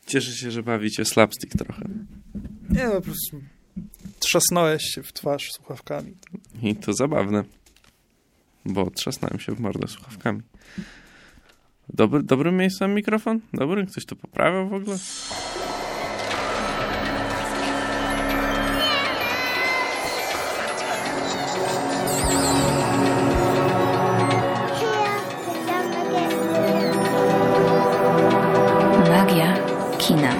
Cieszę się, że bawicie slapstick trochę. Nie, po prostu trzasnąłeś się w twarz słuchawkami. I to zabawne, bo trzasnąłem się w mordę słuchawkami. Dobrym miejscem mikrofon? Dobry? Ktoś to poprawiał w ogóle? Magia kina.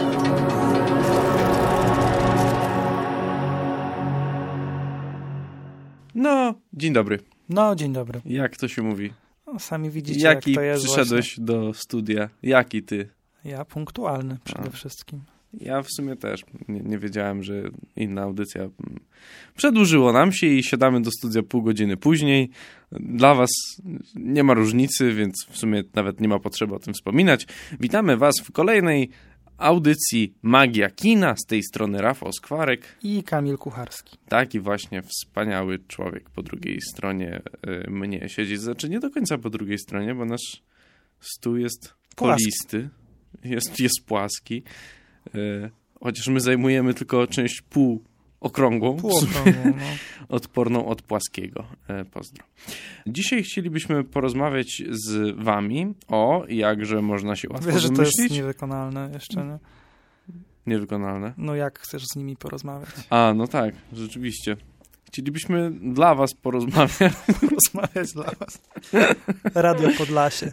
No, dzień dobry. No, dzień dobry. Jak to się mówi? No, sami widzicie, Jaki jak to jest przyszedłeś właśnie. do studia? Jaki ty? Ja punktualny przede wszystkim. Ja w sumie też nie wiedziałem, że inna audycja przedłużyło nam się i siadamy do studia pół godziny później. Dla was nie ma różnicy, więc w sumie nawet nie ma potrzeby o tym wspominać. Witamy was w kolejnej audycji Magia Kina. Z tej strony Rafał Skwarek. I Kamil Kucharski. Taki właśnie wspaniały człowiek po drugiej stronie mnie siedzi. Znaczy nie do końca po drugiej stronie, bo nasz stół jest kolisty. Jest płaski. Chociaż my zajmujemy tylko część półokrągłą, no. odporną od płaskiego. Pozdro. Dzisiaj chcielibyśmy porozmawiać z wami o jakże można się łatwo Wiesz, że to jest wymyślić. niewykonalne jeszcze, nie? Niewykonalne? No jak chcesz z nimi porozmawiać? A, no tak, rzeczywiście. Chcielibyśmy dla was porozmawiać. Rozmawiać dla was. Radio Podlasie.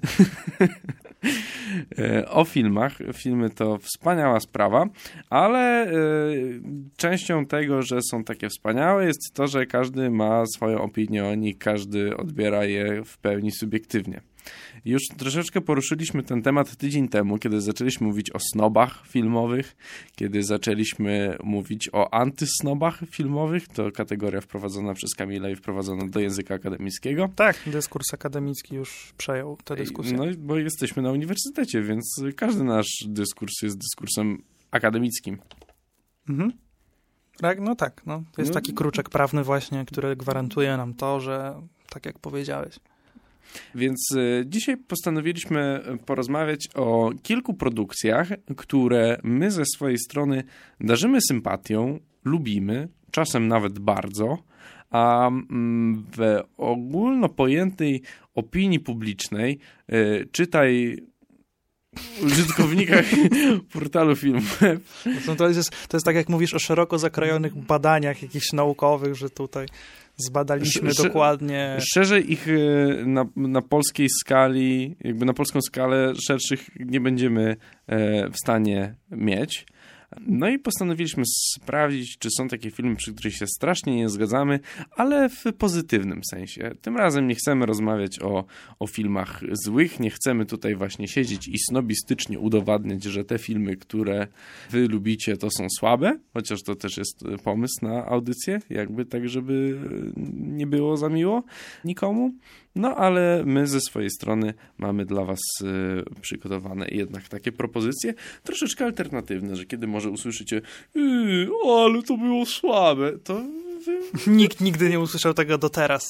O filmach. Filmy to wspaniała sprawa, ale częścią tego, że są takie wspaniałe, jest to, że każdy ma swoją opinię o nich, każdy odbiera je w pełni subiektywnie. Już troszeczkę poruszyliśmy ten temat tydzień temu, kiedy zaczęliśmy mówić o snobach filmowych, kiedy zaczęliśmy mówić o antysnobach filmowych, to kategoria wprowadzona przez Kamila i wprowadzona do języka akademickiego. Tak, dyskurs akademicki już przejął tę dyskusję. No, bo jesteśmy na uniwersytecie, więc każdy nasz dyskurs jest dyskursem akademickim. Mhm. No tak, no. To jest taki kruczek prawny właśnie, który gwarantuje nam to, że tak jak powiedziałeś. Więc dzisiaj postanowiliśmy porozmawiać o kilku produkcjach, które my ze swojej strony darzymy sympatią, lubimy, czasem nawet bardzo, a w ogólno pojętej opinii publicznej, czytaj użytkownikach portalu Filmweb. To jest tak, jak mówisz o szeroko zakrojonych badaniach jakichś naukowych, że tutaj zbadaliśmy dokładnie. Szerzej ich na polskiej skali, jakby na polską skalę szerszych nie będziemy w stanie mieć. No i postanowiliśmy sprawdzić, czy są takie filmy, przy których się strasznie nie zgadzamy, ale w pozytywnym sensie. Tym razem nie chcemy rozmawiać o filmach złych, nie chcemy tutaj właśnie siedzieć i snobistycznie udowadniać, że te filmy, które wy lubicie, to są słabe, chociaż to też jest pomysł na audycję, jakby tak, żeby nie było za miło nikomu. No ale my ze swojej strony mamy dla was przygotowane jednak takie propozycje, troszeczkę alternatywne, że kiedy może usłyszycie ale to było słabe, to wy... Nikt nigdy nie usłyszał tego do teraz.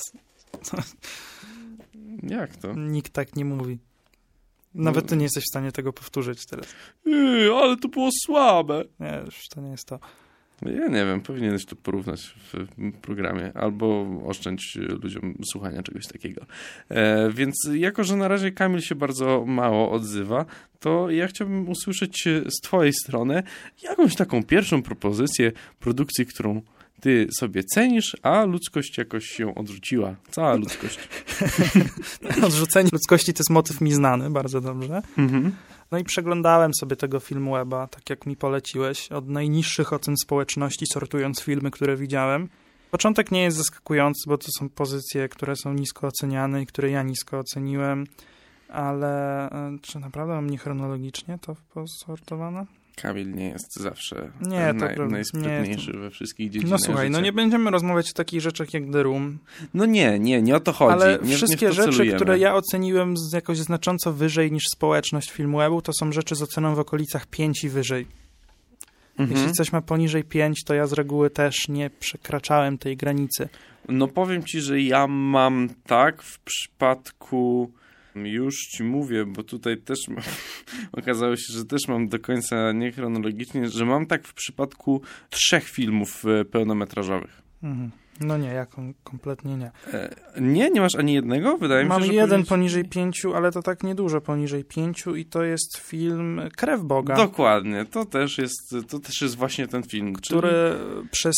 Jak to? Nikt tak nie mówi. Nawet ty nie jesteś w stanie tego powtórzyć teraz. Ale to było słabe. Nie, już to nie jest to. Ja nie wiem, powinieneś to porównać w programie, albo oszczędź ludziom słuchania czegoś takiego. Więc jako, że na razie Kamil się bardzo mało odzywa, to ja chciałbym usłyszeć z twojej strony jakąś taką pierwszą propozycję produkcji, którą ty sobie cenisz, a ludzkość jakoś się odrzuciła. Cała ludzkość. Odrzucenie ludzkości to jest motyw mi znany, bardzo dobrze. Mhm. No i przeglądałem sobie tego Filmweba, tak jak mi poleciłeś, od najniższych ocen społeczności, sortując filmy, które widziałem. Początek nie jest zaskakujący, bo to są pozycje, które są nisko oceniane i które ja nisko oceniłem, ale czy naprawdę mam niechronologicznie to posortowane? Kamil nie jest zawsze najsprytniejszy we wszystkich dziedzinach. No słuchaj, życia. no nie będziemy rozmawiać o takich rzeczach jak The Room. No nie o to chodzi. Ale nie, wszystkie nie w to rzeczy, celujemy. które ja oceniłem jakoś znacząco wyżej niż społeczność Filmwebu, to są rzeczy z oceną w okolicach 5 i wyżej. Jeśli coś ma poniżej 5, to ja z reguły też nie przekraczałem tej granicy. No powiem ci, że ja mam tak w przypadku Już ci mówię, bo tutaj też okazało się, że też mam do końca niechronologicznie, że mam tak w przypadku 3 filmów pełnometrażowych. Mhm. No nie, ja kompletnie nie. Nie masz ani jednego? Wydaje mi się, Mam że jeden poniżej 5, ale to tak niedużo poniżej 5 i to jest film Krew Boga. Dokładnie, to też jest właśnie ten film. Który przez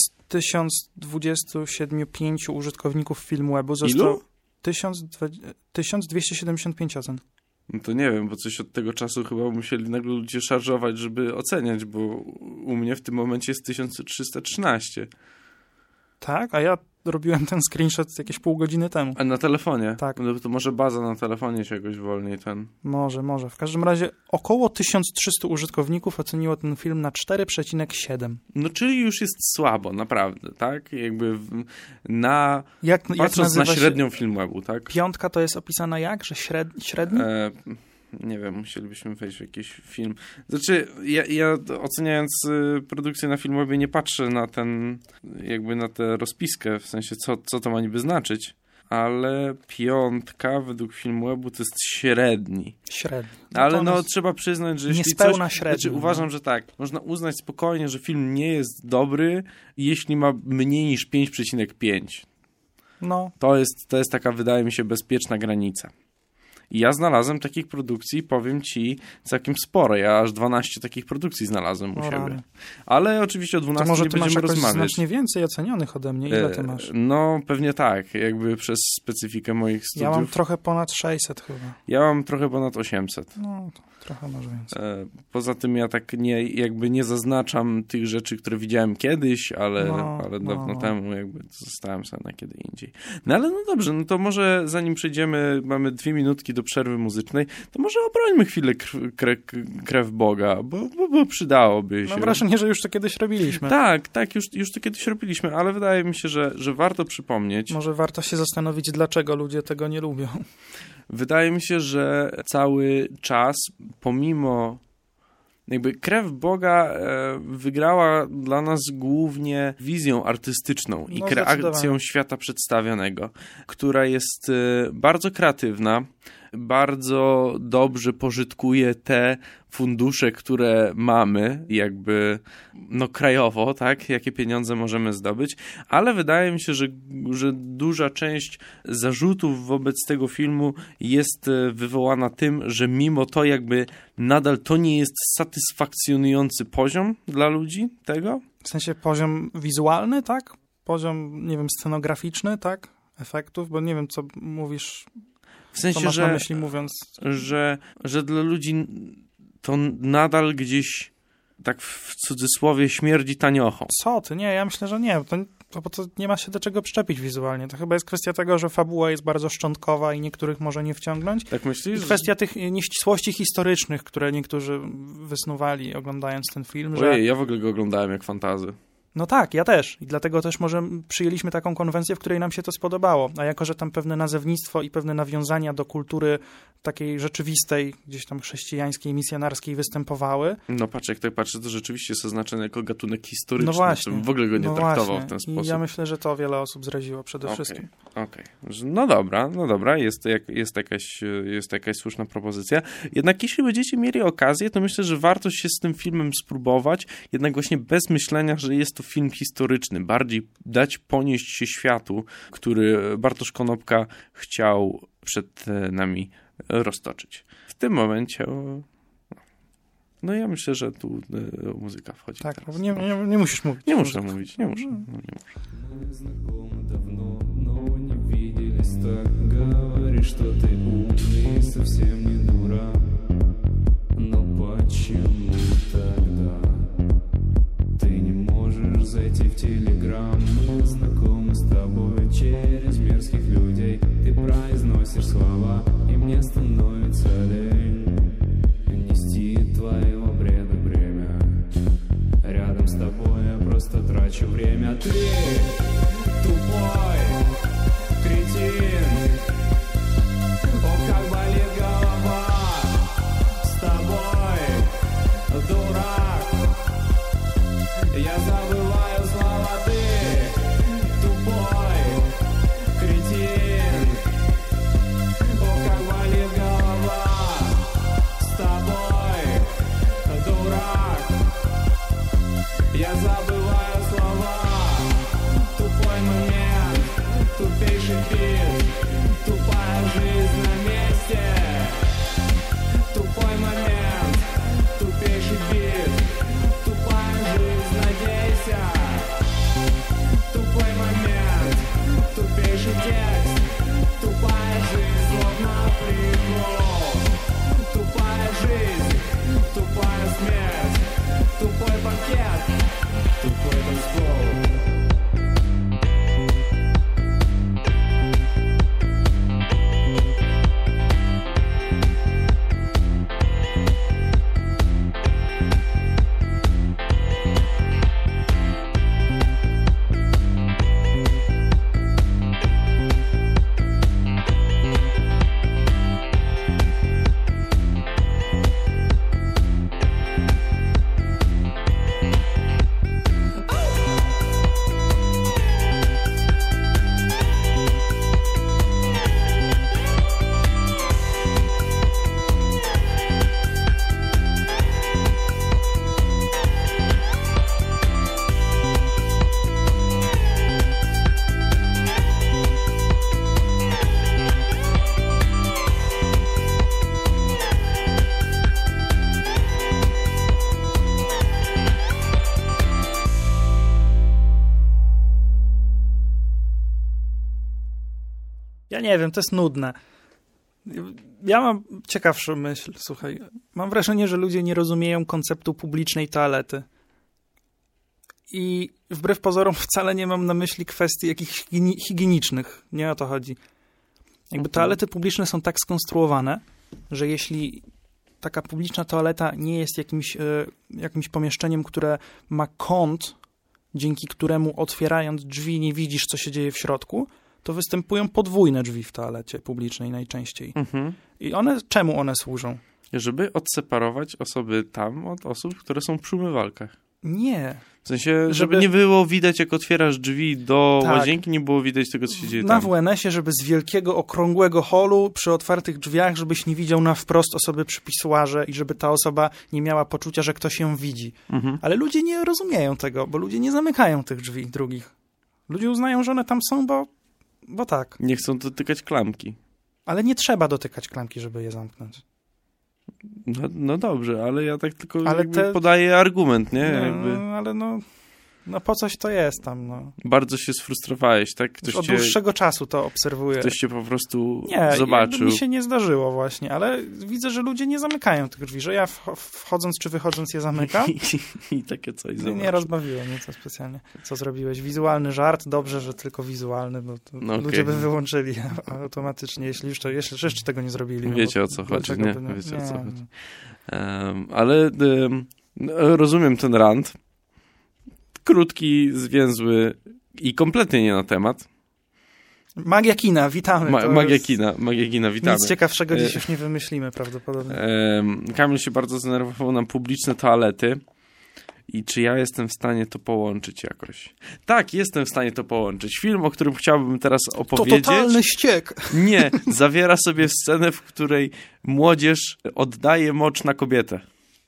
1027 użytkowników Filmwebu został... Ilu? 1275 ocen. No to nie wiem, bo coś od tego czasu chyba musieli nagle ludzie szarżować, żeby oceniać, bo u mnie w tym momencie jest 1313. Tak? A ja robiłem ten screenshot jakieś pół godziny temu. A na telefonie? Tak. No to może baza na telefonie się jakoś wolniej ten... Może. W każdym razie około 1300 użytkowników oceniło ten film na 4,7. No czyli już jest słabo, naprawdę, tak? Jakby patrząc na średnią Filmwebu, tak? 5 to jest opisana jak? Że średni? Nie wiem, musielibyśmy wejść w jakiś film. Znaczy, ja oceniając produkcję na Filmwebie nie patrzę na na tę rozpiskę, w sensie co to ma niby znaczyć, ale 5 według Filmwebu to jest średni. No ale trzeba przyznać, że jeśli niespełna średni. Znaczy, uważam, że tak, można uznać spokojnie, że film nie jest dobry, jeśli ma mniej niż 5,5. No. To jest taka, wydaje mi się, bezpieczna granica. I ja znalazłem takich produkcji, powiem ci, całkiem sporo. Ja aż 12 takich produkcji znalazłem u siebie. Ale oczywiście o 12 to może nie będziemy rozmawiać. Może ty masz znacznie więcej ocenionych ode mnie. Ile ty masz? No, pewnie tak. Jakby przez specyfikę moich studiów. Ja mam trochę ponad 600 chyba. Ja mam trochę ponad 800. No, to trochę może więcej. Poza tym ja tak nie zaznaczam tych rzeczy, które widziałem kiedyś, ale dawno temu jakby zostałem sobie na kiedy indziej. No ale no dobrze, no to może zanim przejdziemy, mamy 2 minutki do przerwy muzycznej, to może obrońmy chwilę Krew Boga, bo przydałoby się. Mam wrażenie, że już to kiedyś robiliśmy. Tak, już to kiedyś robiliśmy, ale wydaje mi się, że warto przypomnieć. Może warto się zastanowić, dlaczego ludzie tego nie lubią. Wydaje mi się, że cały czas, pomimo jakby Krew Boga wygrała dla nas głównie wizją artystyczną i kreacją świata przedstawionego, która jest bardzo kreatywna, bardzo dobrze pożytkuje te fundusze, które mamy jakby krajowo, tak, jakie pieniądze możemy zdobyć, ale wydaje mi się, że duża część zarzutów wobec tego filmu jest wywołana tym, że mimo to jakby nadal to nie jest satysfakcjonujący poziom dla ludzi tego. W sensie poziom wizualny, tak? Poziom, nie wiem, scenograficzny, tak? Efektów, bo nie wiem, co mówisz. W sensie, co masz na myśli mówiąc? Że dla ludzi to nadal gdzieś tak w cudzysłowie śmierdzi taniochą. Co ty? Nie, ja myślę, że nie. To nie ma się do czego przyczepić wizualnie. To chyba jest kwestia tego, że fabuła jest bardzo szczątkowa i niektórych może nie wciągnąć. Tak myślisz? I kwestia tych nieścisłości historycznych, które niektórzy wysnuwali oglądając ten film. Ojej, ja w ogóle go oglądałem jak fantazy. No tak, ja też. I dlatego też może przyjęliśmy taką konwencję, w której nam się to spodobało. A jako, że tam pewne nazewnictwo i pewne nawiązania do kultury takiej rzeczywistej, gdzieś tam chrześcijańskiej, misjonarskiej występowały. No patrz, jak tak patrzę, to rzeczywiście jest oznaczone jako gatunek historyczny. No właśnie. W ogóle go nie traktował w ten sposób. I ja myślę, że to wiele osób zraziło przede wszystkim. Okej. No dobra, jest jakaś słuszna propozycja. Jednak jeśli będziecie mieli okazję, to myślę, że warto się z tym filmem spróbować, jednak właśnie bez myślenia, że jest to film historyczny. Bardziej dać ponieść się światu, który Bartosz Konopka chciał przed nami roztoczyć. W tym momencie no ja myślę, że tu muzyka wchodzi. Tak, teraz. Nie musisz mówić. Nie muszę mówić, nie muszę. Говоришь, что ты умный, совсем не дура. Но почему тогда ты не можешь зайти в Телеграм? Мы знакомы с тобой через мерзких людей. Ты произносишь слова, и мне становится лень нести твоего бреда бремя. Рядом с тобой я просто трачу время. Ты тупой кретин. О, как болит голова с тобой, дурак. Я забываю слова, ты тупой кретин. О, как болит голова. бит, тупая жизнь на месте. Тупой момент, тупейший бит, тупая жизнь, надейся. Тупой момент, тупейший текст, тупая жизнь, словно прикол. Тупая жизнь, тупая смерть, тупой пакет, тупой танцпол. Ja nie wiem, to jest nudne. Ja mam ciekawszą myśl, słuchaj. Mam wrażenie, że ludzie nie rozumieją konceptu publicznej toalety. I wbrew pozorom wcale nie mam na myśli kwestii jakichś higienicznych. Nie o to chodzi. Jakby toalety publiczne są tak skonstruowane, że jeśli taka publiczna toaleta nie jest jakimś pomieszczeniem, które ma kąt, dzięki któremu otwierając drzwi nie widzisz, co się dzieje w środku, to występują podwójne drzwi w toalecie publicznej najczęściej. I czemu one służą? Żeby odseparować osoby tam od osób, które są przy umywalkach. Nie. W sensie, żeby nie było widać, jak otwierasz drzwi do łazienki, nie było widać tego, co się dzieje na tam. WNS-ie, żeby z wielkiego, okrągłego holu przy otwartych drzwiach, żebyś nie widział na wprost osoby przy pisuarze i żeby ta osoba nie miała poczucia, że ktoś ją widzi. Ale ludzie nie rozumieją tego, bo ludzie nie zamykają tych drzwi drugich. Ludzie uznają, że one tam są, bo tak. Nie chcą dotykać klamki. Ale nie trzeba dotykać klamki, żeby je zamknąć. No dobrze, ale ja tak tylko podaję argument, nie? Ale po coś to jest tam, no. Bardzo się sfrustrowałeś, tak? Od dłuższego czasu to obserwuję. Ktoś cię po prostu zobaczył. Nie, mi się nie zdarzyło właśnie, ale widzę, że ludzie nie zamykają tych drzwi, że ja wchodząc czy wychodząc je zamykam. I takie coś zobaczył. Nie rozbawiło mnie to specjalnie. Co zrobiłeś? Wizualny żart? Dobrze, że tylko wizualny, bo ludzie by wyłączyli automatycznie, jeśli jeszcze tego nie zrobili. Wiecie, o co chodzi, nie? Wiecie, o co chodzi. Ale rozumiem ten rant. Krótki, zwięzły i kompletnie nie na temat. Magia kina, witamy. Magia kina, witamy. Nic ciekawszego dziś już nie wymyślimy prawdopodobnie. Kamil się bardzo zdenerwował na publiczne toalety i czy ja jestem w stanie to połączyć jakoś. Tak, jestem w stanie to połączyć. Film, o którym chciałbym teraz opowiedzieć... To totalny ściek. Nie, zawiera sobie scenę, w której młodzież oddaje mocz na kobietę.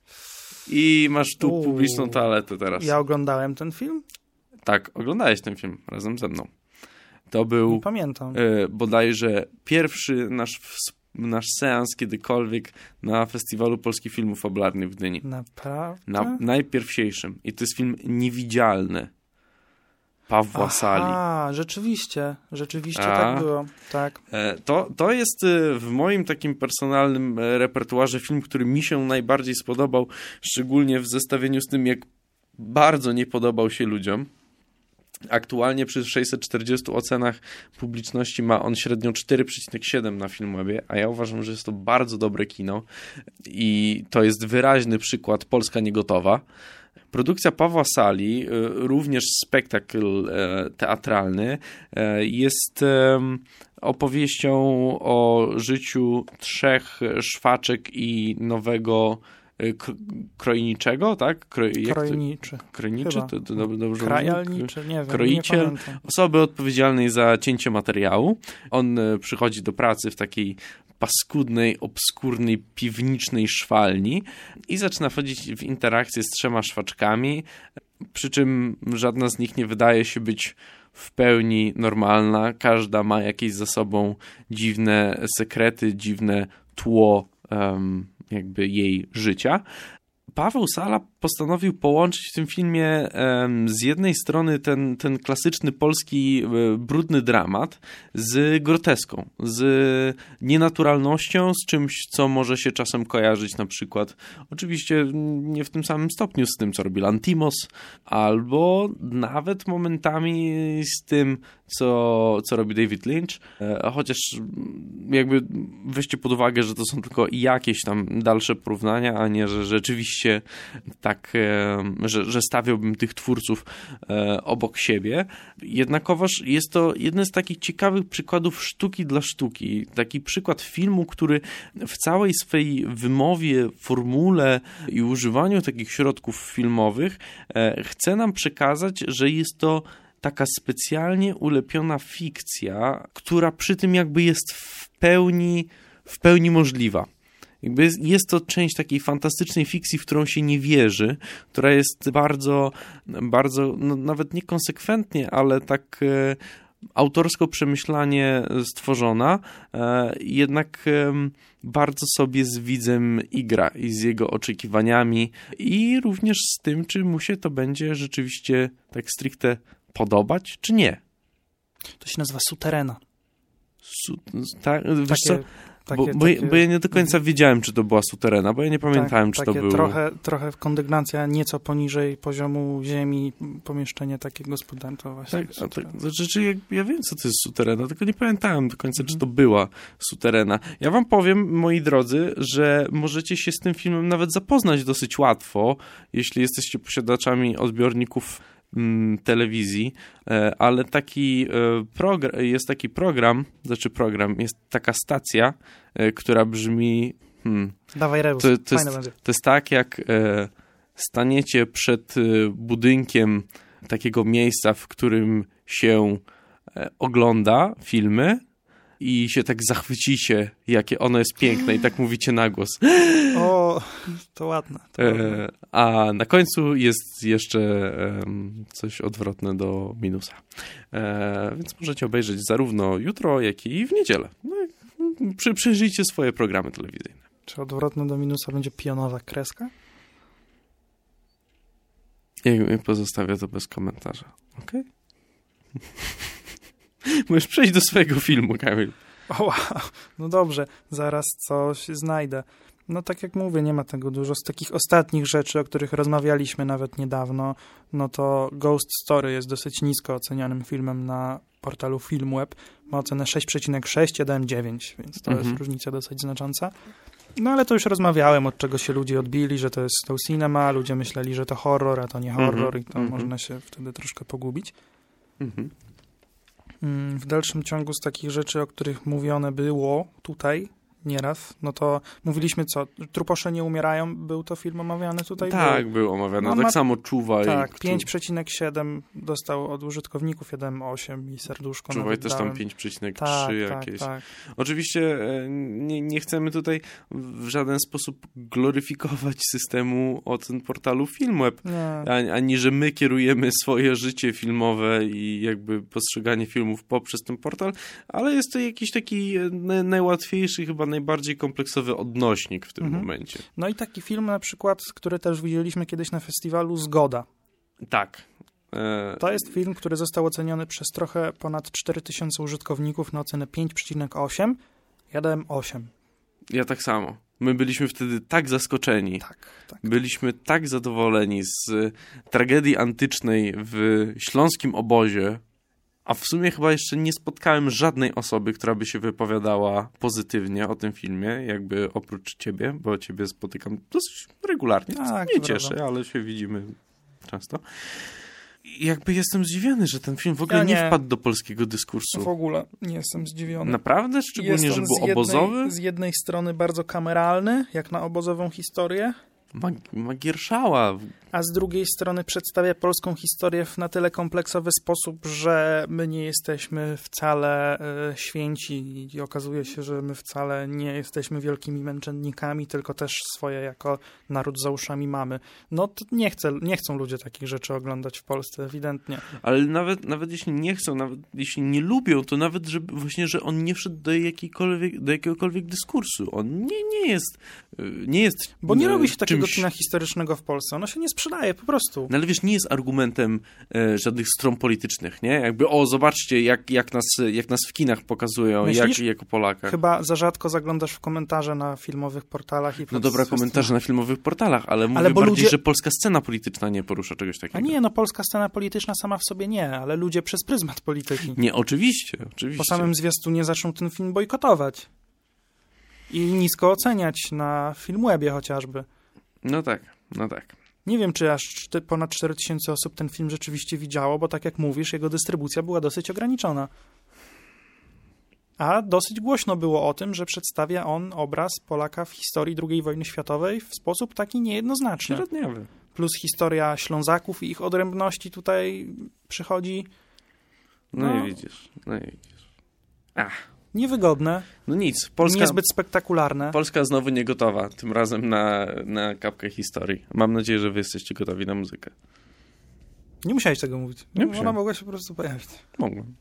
I masz tu publiczną toaletę teraz. Ja oglądałem ten film? Tak, oglądałeś ten film razem ze mną. To był nie pamiętam. Bodajże pierwszy nasz seans kiedykolwiek na Festiwalu Polskich Filmów Fabularnych w Gdyni. Naprawdę? Najpierwsiejszym. I to jest film Niewidzialny. Pawła Sali. Rzeczywiście tak było. Tak. To jest w moim takim personalnym repertuarze film, który mi się najbardziej spodobał, szczególnie w zestawieniu z tym, jak bardzo nie podobał się ludziom. Aktualnie przy 640 ocenach publiczności ma on średnią 4,7 na Filmwebie, a ja uważam, że jest to bardzo dobre kino i to jest wyraźny przykład Polska niegotowa. Produkcja Pawła Sali, również spektakl teatralny, jest opowieścią o życiu 3 szwaczek i nowego krojniczego, tak? Krojniczy? To dobrze krajalniczy, nie wiem. Kroiciel, osoby odpowiedzialnej za cięcie materiału. On przychodzi do pracy w takiej paskudnej, obskurnej, piwnicznej szwalni i zaczyna wchodzić w interakcję z 3 szwaczkami, przy czym żadna z nich nie wydaje się być w pełni normalna, każda ma jakieś za sobą dziwne sekrety, dziwne tło jakby jej życia. Paweł Sala postanowił połączyć w tym filmie z jednej strony ten klasyczny polski brudny dramat z groteską, z nienaturalnością, z czymś, co może się czasem kojarzyć na przykład, oczywiście nie w tym samym stopniu z tym, co robi Lanthimos, albo nawet momentami z tym, co robi David Lynch, chociaż jakby weźcie pod uwagę, że to są tylko jakieś tam dalsze porównania, a nie, że rzeczywiście tak, że stawiałbym tych twórców obok siebie. Jednakowoż jest to jeden z takich ciekawych przykładów sztuki dla sztuki. Taki przykład filmu, który w całej swej wymowie, formule i używaniu takich środków filmowych chce nam przekazać, że jest to taka specjalnie ulepiona fikcja, która przy tym jakby jest w pełni możliwa. Jakby jest to część takiej fantastycznej fikcji, w którą się nie wierzy, która jest bardzo, bardzo, no nawet niekonsekwentnie, ale tak autorsko przemyślanie stworzona, jednak bardzo sobie z widzem igra i z jego oczekiwaniami i również z tym, czy mu się to będzie rzeczywiście tak stricte podobać, czy nie. To się nazywa Suterena. Wiesz co? Bo ja nie do końca wiedziałem, czy to była suterena, bo ja nie pamiętałem, czy to było. Trochę kondygnacja nieco poniżej poziomu ziemi, pomieszczenie takie gospodarcze właśnie. Znaczy, ja wiem, co to jest suterena, tylko nie pamiętałem do końca, czy to była suterena. Ja wam powiem, moi drodzy, że możecie się z tym filmem nawet zapoznać dosyć łatwo, jeśli jesteście posiadaczami odbiorników telewizji, ale jest taki program, jest taka stacja, która brzmi Dawaj Rebus, to jest tak, jak staniecie przed budynkiem takiego miejsca, w którym się ogląda filmy i się tak zachwycicie, jakie ono jest piękne i tak mówicie na głos. O, to ładne. A na końcu jest jeszcze coś odwrotne do minusa. Więc możecie obejrzeć zarówno jutro, jak i w niedzielę. No, przyjrzyjcie swoje programy telewizyjne. Czy odwrotne do minusa będzie pionowa kreska? Ja pozostawię to bez komentarza. Okej? Możesz przejść do swojego filmu, Kamil. O, wow. No dobrze, zaraz coś znajdę. No tak jak mówię, nie ma tego dużo. Z takich ostatnich rzeczy, o których rozmawialiśmy nawet niedawno, no to Ghost Story jest dosyć nisko ocenianym filmem na portalu Filmweb. Ma ocenę 6,6, 1,9, więc to jest różnica dosyć znacząca. No ale to już rozmawiałem, od czego się ludzie odbili, że to jest slow cinema, ludzie myśleli, że to horror, a to nie horror i to można się wtedy troszkę pogubić. W dalszym ciągu z takich rzeczy, o których mówione było tutaj nieraz, no to mówiliśmy co? Truposze nie umierają, był to film omawiany tutaj? Tak, był omawiany, no, tak samo Czuwaj. Tak, 5,7 dostał od użytkowników, 1,8 i serduszko. Czuwaj też tam 5,3 jakieś. Tak. Oczywiście nie chcemy tutaj w żaden sposób gloryfikować systemu ocen portalu Filmweb, ani że my kierujemy swoje życie filmowe i jakby postrzeganie filmów poprzez ten portal, ale jest to jakiś taki najłatwiejszy, chyba najbardziej kompleksowy odnośnik w tym momencie. No i taki film na przykład, który też widzieliśmy kiedyś na festiwalu, Zgoda. Tak. To jest film, który został oceniony przez trochę ponad 4000 użytkowników na ocenę 5,8. Ja dałem 8. Ja tak samo. My byliśmy wtedy tak zaskoczeni. Tak. Byliśmy tak zadowoleni z tragedii antycznej w śląskim obozie, a w sumie chyba jeszcze nie spotkałem żadnej osoby, która by się wypowiadała pozytywnie o tym filmie, jakby oprócz ciebie, bo ciebie spotykam dosyć regularnie. Tak, nie cieszę, ale się widzimy często. I jakby jestem zdziwiony, że ten film w ogóle nie wpadł do polskiego dyskursu. W ogóle nie jestem zdziwiony. Naprawdę? Szczególnie, że był obozowy? Z jednej strony bardzo kameralny, jak na obozową historię. Magierszała. a z drugiej strony przedstawia polską historię w na tyle kompleksowy sposób, że my nie jesteśmy wcale święci i okazuje się, że my wcale nie jesteśmy wielkimi męczennikami, tylko też swoje jako naród za uszami mamy. No to nie chcą ludzie takich rzeczy oglądać w Polsce, ewidentnie. Ale nawet jeśli nie chcą, nawet jeśli nie lubią, to nawet, że on nie wszedł do jakiegokolwiek dyskursu. On nie jest Bo nie robi się takiego kina historycznego w Polsce. Ono się nie sprzedaje po prostu. No ale wiesz, nie jest argumentem żadnych stron politycznych, nie? Jakby, zobaczcie, jak nas w kinach pokazują, jako Polaka. Chyba za rzadko zaglądasz w komentarze na filmowych portalach. No dobra, komentarze na filmowych portalach, ale mówię bardziej, że polska scena polityczna nie porusza czegoś takiego. A nie, no polska scena polityczna sama w sobie nie, ale ludzie przez pryzmat polityki. Nie, oczywiście. Po samym zwiastunie zaczną ten film bojkotować. I nisko oceniać na Filmwebie chociażby. No tak. Nie wiem, czy aż ponad 4000 osób ten film rzeczywiście widziało, bo tak jak mówisz, jego dystrybucja była dosyć ograniczona. A dosyć głośno było o tym, że przedstawia on obraz Polaka w historii II wojny światowej w sposób taki niejednoznaczny. Średniowy. Plus historia Ślązaków i ich odrębności tutaj przychodzi. No i widzisz. Niewygodne. No nic. Polska, niezbyt spektakularne. Polska znowu nie gotowa. Tym razem na kapkę historii. Mam nadzieję, że wy jesteście gotowi na muzykę. Nie musiałeś tego mówić. Ona mogła się po prostu pojawić. Mogłem.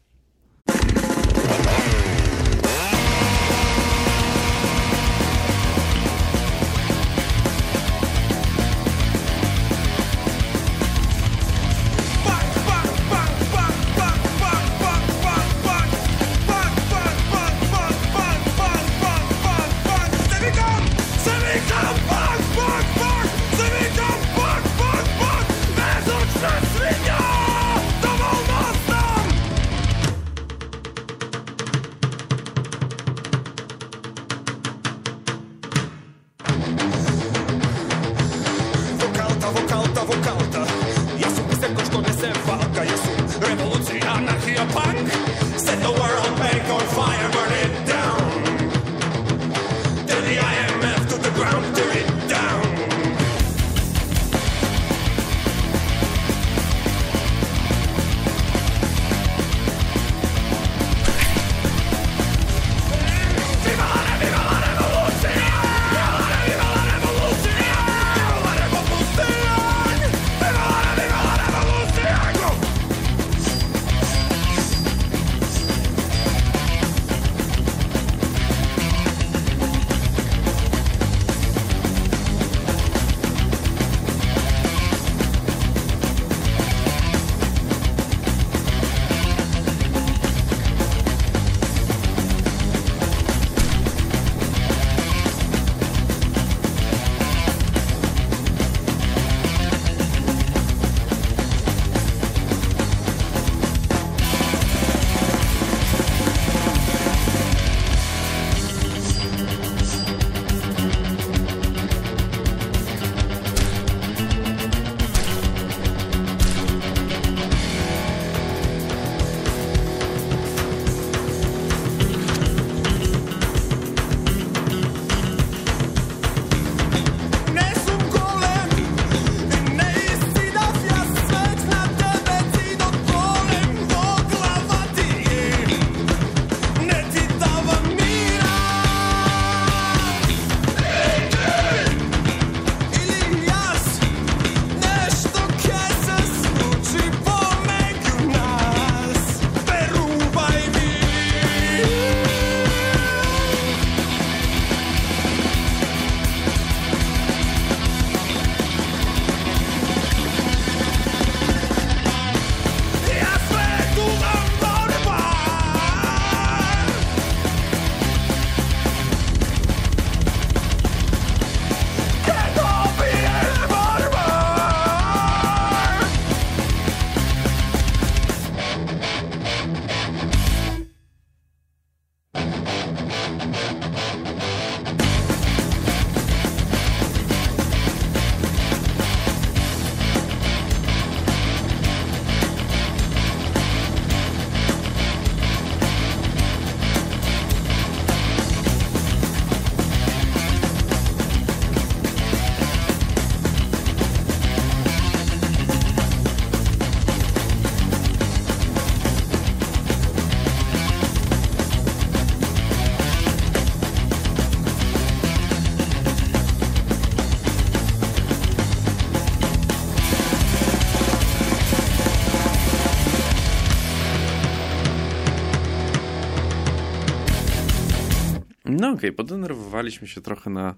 No okej, podenerwowaliśmy się trochę na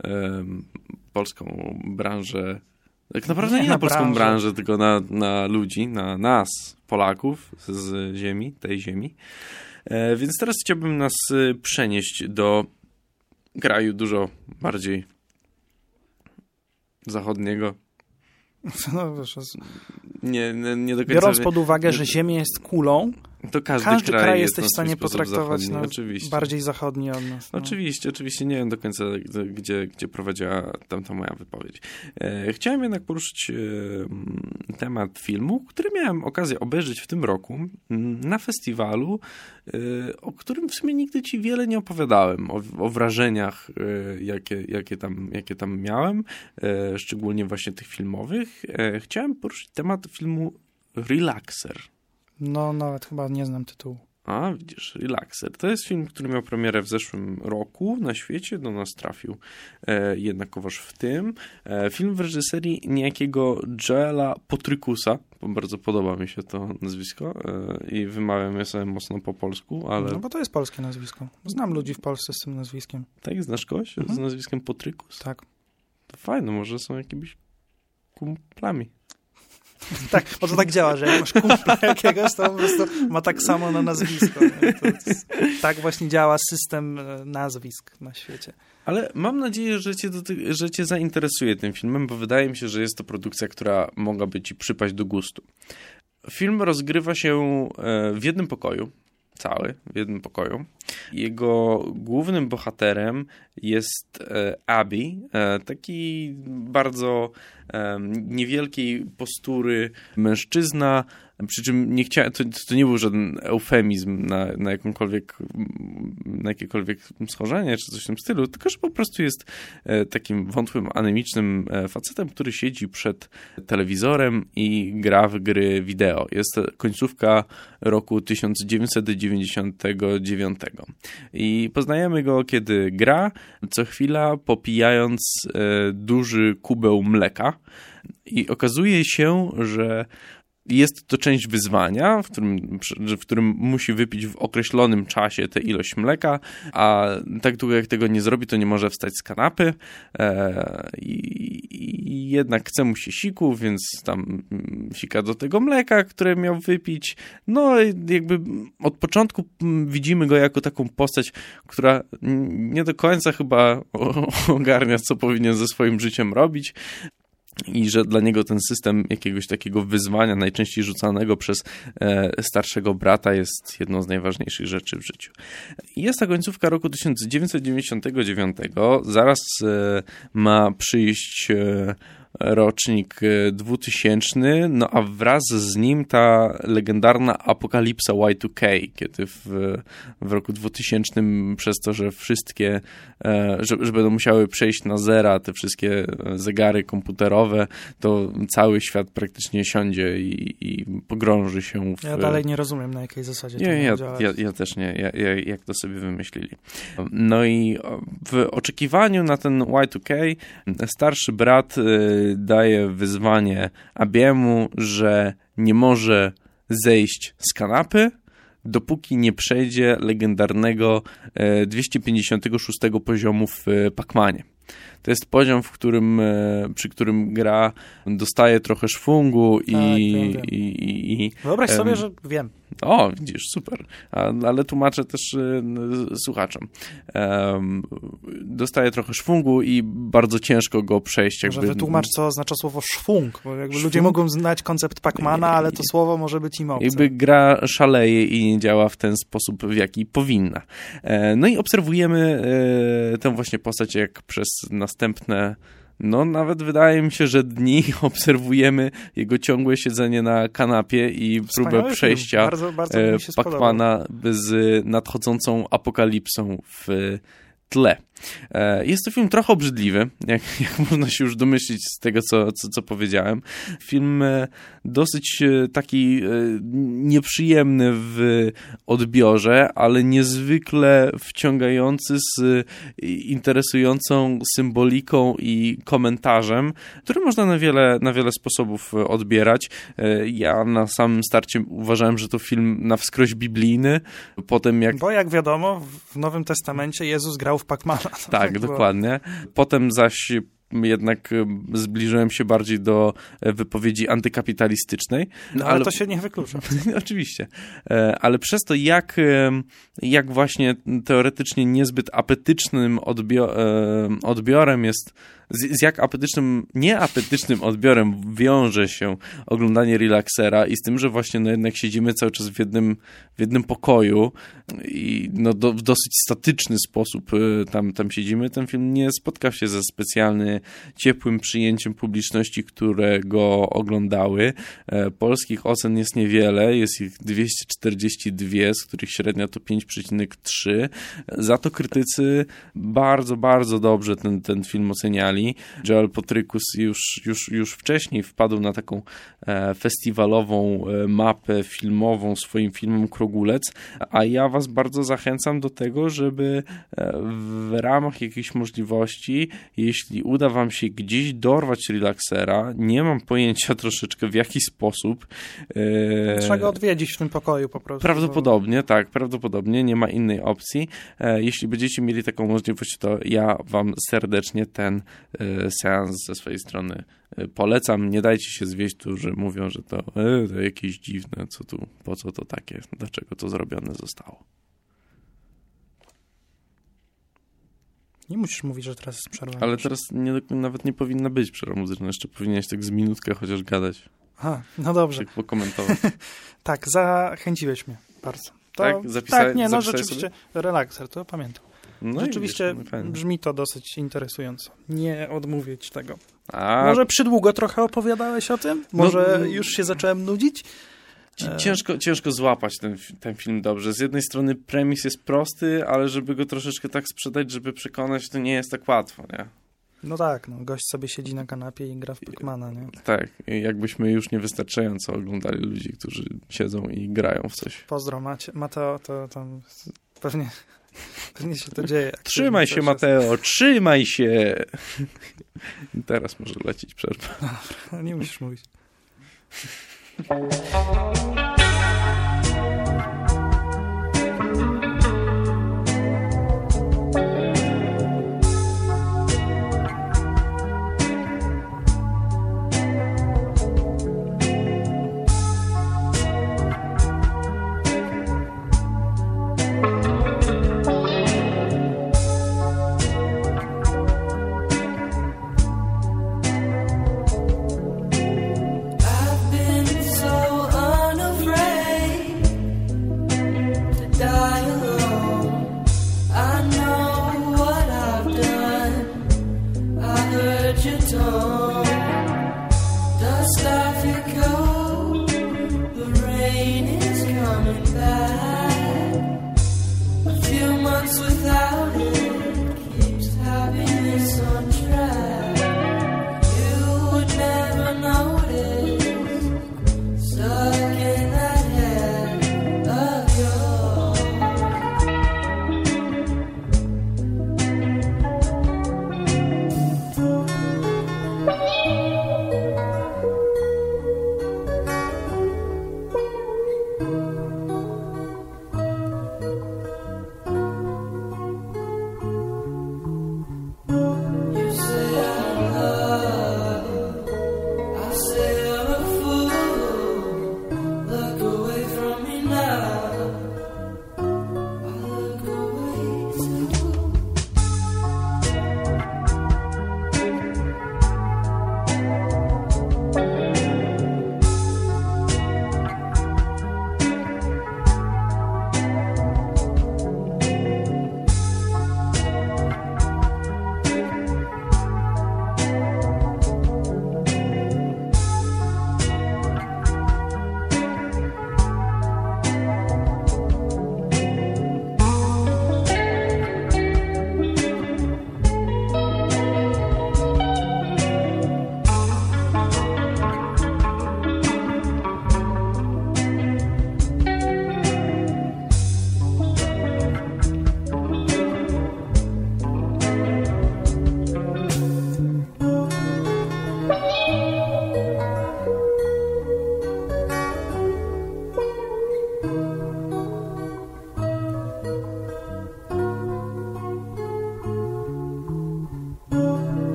polską branżę. Tak naprawdę nie na polską branżę, tylko na ludzi, na nas, Polaków z ziemi, tej ziemi. Więc teraz chciałbym nas przenieść do kraju dużo bardziej zachodniego. No, wiesz, nie do końca. biorąc pod uwagę, że Ziemia jest kulą, to każdy kraj jesteś w stanie potraktować oczywiście. bardziej zachodni od nas. No. Oczywiście. Nie wiem do końca, gdzie prowadziła tamta moja wypowiedź. Chciałem jednak poruszyć temat filmu, który miałem okazję obejrzeć w tym roku na festiwalu, o którym w sumie nigdy ci wiele nie opowiadałem. O wrażeniach, jakie tam miałem, szczególnie właśnie tych filmowych. Chciałem poruszyć temat filmu Relaxer. No, nawet chyba nie znam tytułu. A, widzisz, Relaxer. To jest film, który miał premierę w zeszłym roku na świecie. Do nas trafił jednakowoż w tym. Film w reżyserii niejakiego Joela Potrykusa, bo bardzo podoba mi się to nazwisko i wymawiam je sobie mocno po polsku, ale... No bo to jest polskie nazwisko. Znam ludzi w Polsce z tym nazwiskiem. Tak, znasz kogoś z nazwiskiem Potrykus? Tak. To fajne, może są jakimiś kumplami. Tak, bo to tak działa, że jak masz kumpla jakiegoś, to po prostu ma tak samo na nazwisko. Tak właśnie działa system nazwisk na świecie. Ale mam nadzieję, że cię zainteresuje tym filmem, bo wydaje mi się, że jest to produkcja, która mogłaby ci przypaść do gustu. Film rozgrywa się w jednym pokoju. W jednym pokoju. Jego głównym bohaterem jest Abby, taki bardzo niewielkiej postury mężczyzna, przy czym nie chciałem, to nie był żaden eufemizm na jakiekolwiek schorzenie czy coś w tym stylu, tylko że po prostu jest takim wątłym, anemicznym facetem, który siedzi przed telewizorem i gra w gry wideo. Jest to końcówka roku 1999 i poznajemy go, kiedy gra, co chwila popijając duży kubeł mleka i okazuje się, że jest to część wyzwania, w którym musi wypić w określonym czasie tę ilość mleka, a tak długo jak tego nie zrobi, to nie może wstać z kanapy i jednak chce mu się siku, więc tam sika do tego mleka, które miał wypić. No jakby od początku widzimy go jako taką postać, która nie do końca chyba ogarnia, co powinien ze swoim życiem robić. I że dla niego ten system jakiegoś takiego wyzwania, najczęściej rzucanego przez starszego brata, jest jedną z najważniejszych rzeczy w życiu. Jest ta końcówka roku 1999, zaraz ma przyjść rocznik 2000, no a wraz z nim ta legendarna apokalipsa Y2K, kiedy w roku 2000 przez to, że wszystkie, że będą musiały przejść na zera te wszystkie zegary komputerowe, to cały świat praktycznie siądzie i pogrąży się w... Ja dalej nie rozumiem, na jakiej zasadzie ja też nie, jak to sobie wymyślili. No i w oczekiwaniu na ten Y2K starszy brat daje wyzwanie Abiemu, że nie może zejść z kanapy, dopóki nie przejdzie legendarnego 256 poziomu w Pac-Manie. To jest poziom, przy którym gra dostaje trochę szwungu i wyobraź sobie, że wiem. O, widzisz, super. Ale tłumaczę też słuchaczom. Dostaje trochę szwungu i bardzo ciężko go przejść. Może wytłumacz, co oznacza słowo szwung, bo jakby ludzie mogą znać koncept Pac-Mana, ale to słowo może być im obce. Jakby gra szaleje i nie działa w ten sposób, w jaki powinna. No i obserwujemy tę właśnie postać, jak przez następne, no nawet wydaje mi się, że dni obserwujemy jego ciągłe siedzenie na kanapie i próbę przejścia bardzo Pac-Mana z nadchodzącą apokalipsą w tle. Jest to film trochę obrzydliwy, jak można się już domyślić z tego, co powiedziałem. Film dosyć taki nieprzyjemny w odbiorze, ale niezwykle wciągający z interesującą symboliką i komentarzem, który można na wiele sposobów odbierać. Ja na samym starcie uważałem, że to film na wskroś biblijny. Potem Bo jak wiadomo, w Nowym Testamencie Jezus grał w Pac-Mana. Tak, dokładnie. Potem zaś jednak zbliżyłem się bardziej do wypowiedzi antykapitalistycznej. No, ale to się nie wyklucza. Oczywiście. Ale przez to, jak właśnie teoretycznie niezbyt apetycznym odbiorem jest, z jak nieapetycznym odbiorem wiąże się oglądanie Relaxera i z tym, że właśnie jednak siedzimy cały czas w jednym pokoju i w dosyć statyczny sposób tam siedzimy, ten film nie spotkał się ze specjalnie ciepłym przyjęciem publiczności, które go oglądały. Polskich ocen jest niewiele, jest ich 242, z których średnia to 5,3. Za to krytycy bardzo, bardzo dobrze ten film oceniali. Joel Potrykus już wcześniej wpadł na taką festiwalową mapę filmową swoim filmem Krogulec, a ja was bardzo zachęcam do tego, żeby w ramach jakichś możliwości, jeśli uda wam się gdzieś dorwać Relaxera, nie mam pojęcia troszeczkę w jaki sposób. Trzeba go odwiedzić w tym pokoju po prostu. Prawdopodobnie, tak, prawdopodobnie, nie ma innej opcji. Jeśli będziecie mieli taką możliwość, to ja wam serdecznie ten seans ze swojej strony polecam. Nie dajcie się zwieść tu, że mówią, że to jakieś dziwne, po co to takie, dlaczego to zrobione zostało. Nie musisz mówić, że teraz jest przerwa. Ale teraz nawet nie powinna być przerwa muzyczna, jeszcze powinieneś tak z minutkę chociaż gadać. Aha, no dobrze. Tak pokomentować. Tak, zachęciłeś mnie bardzo. Tak? Rzeczywiście Relaxer, to pamiętam. No rzeczywiście brzmi to dosyć interesująco. Nie odmówię ci tego. Może przydługo trochę opowiadałeś o tym? Może już się zacząłem nudzić? Ciężko złapać ten film dobrze. Z jednej strony premis jest prosty, ale żeby go troszeczkę tak sprzedać, żeby przekonać, to nie jest tak łatwo, nie? No tak, gość sobie siedzi na kanapie i gra w Pac-Mana, nie? Tak, jakbyśmy już niewystarczająco oglądali ludzi, którzy siedzą i grają w coś. Pozdro, Mateo, to tam pewnie się to dzieje. Trzymaj się, Mateo, trzymaj się! Teraz może lecieć przerwa. Nie musisz mówić.